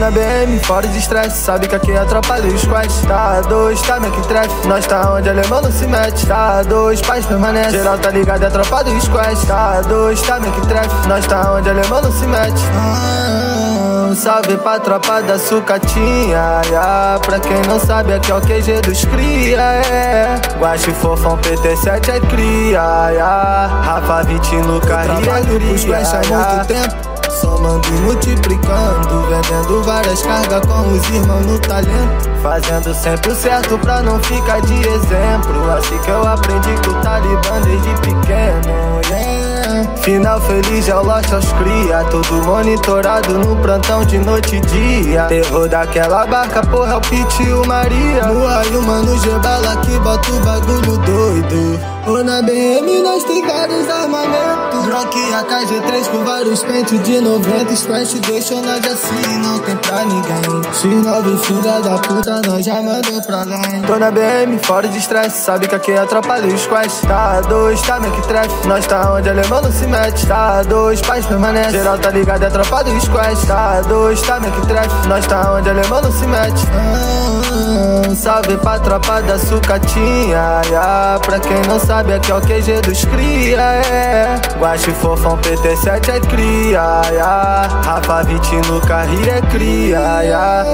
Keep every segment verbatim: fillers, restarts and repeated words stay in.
na B M, fora de estresse, sabe que aqui é a tropa dos squads. Tá dois, tá meio que trefe, nós tá onde alemão não se mete. Tá dois, paz permanece, geral tá ligado, é a tropa dos squads. Tá dois, tá meio que trefe, nós tá onde alemão não se mete. Ah, salve pra tropa da sucatinha, yeah. Pra quem não sabe, aqui é o Q G dos cria, é. Guache fofão, P T sete é cria, yeah. Rafa vinte no carrinho, trabalho pros squads há muito tempo, somando e multiplicando, vendendo várias cargas com os irmãos no talento, fazendo sempre o certo pra não ficar de exemplo. Assim que eu aprendi com o Talibã desde pequeno, yeah. Final feliz é o lote aos cria, tudo monitorado no plantão de noite e dia. Terror daquela barca, porra, é o Pete e o Maria. Lua e o mano Gebala que bota o bagulho doido. Ou na B M nós tem vários armamentos, Glock e A K G três com vários pentes de noventa. Squash deixou nós assim, não tem pra ninguém. X nove filha da puta, nós já mandou pra lá. Tô na B M, fora de estresse, sabe que aqui é a tropa dos squash. Tá dois, tá meio que trefe, nós tá onde alemão não se mete. Tá dois, paz permanece, geral tá ligado, é a tropa dos squash. Tá dois, tá meio que trefe, nós tá onde alemão não se mete. Ah, salve pra tropa da sucatinha, yeah. Pra quem não sabe, sabe, aqui é o Q G dos cria, é. Guache fofão, P T sete é cria, yeah. Rafa vinte no carrinho é cria, yeah.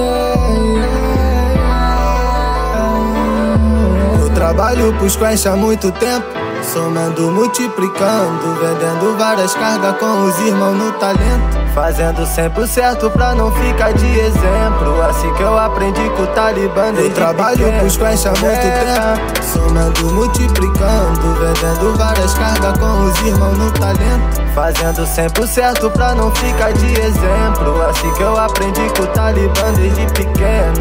Eu trabalho pros squash há muito tempo, somando, multiplicando, vendendo várias cargas com os irmãos no talento, fazendo sempre o certo pra não ficar de exemplo. Assim que eu aprendi com o Talibã desde pequeno. Eu trabalho pros squash há muito é. tempo, somando, multiplicando, vendendo várias cargas com os irmãos no talento, fazendo sempre o certo pra não ficar de exemplo. Assim que eu aprendi com o Talibã desde pequeno.